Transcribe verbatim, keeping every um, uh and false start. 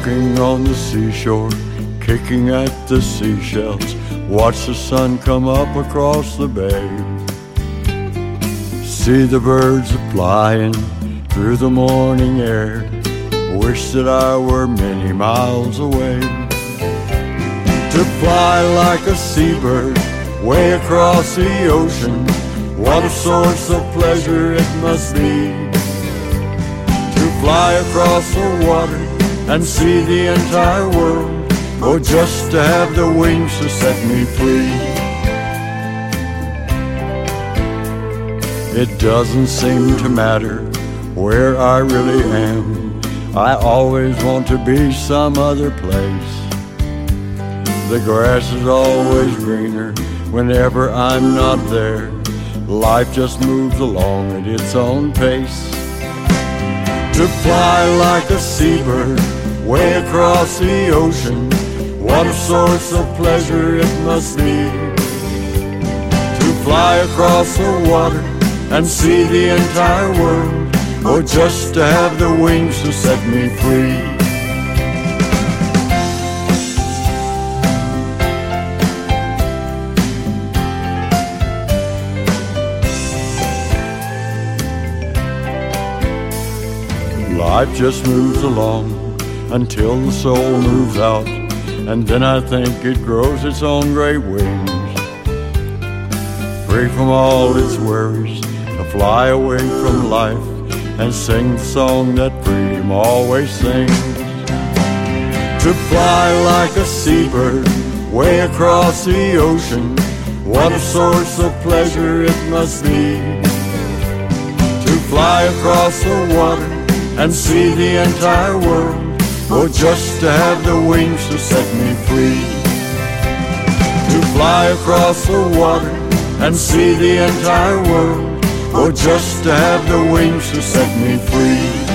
walking on the seashore, kicking at the seashells, watch the sun come up across the bay. See the birds flying through the morning air, wish that I were many miles away. To fly like a seabird way across the ocean, what a source of pleasure it must be. To fly across the water and see the entire world, or just to have the wings to set me free. It doesn't seem to matter where I really am, I always want to be some other place. The grass is always greener whenever I'm not there, life just moves along at its own pace. To fly like a seabird way across the ocean, what a source of pleasure it must be. To fly across the water and see the entire world, or just to have the wings to set me free. Life just moves along until the soul moves out, and then I think it grows its own great wings, free from all its worries, to fly away from life and sing the song that freedom always sings. To fly like a seabird way across the ocean, what a source of pleasure it must be. To fly across the water and see the entire world, or just to have the wings to set me free. To fly across the water and see the entire world, or just to have the wings to set me free.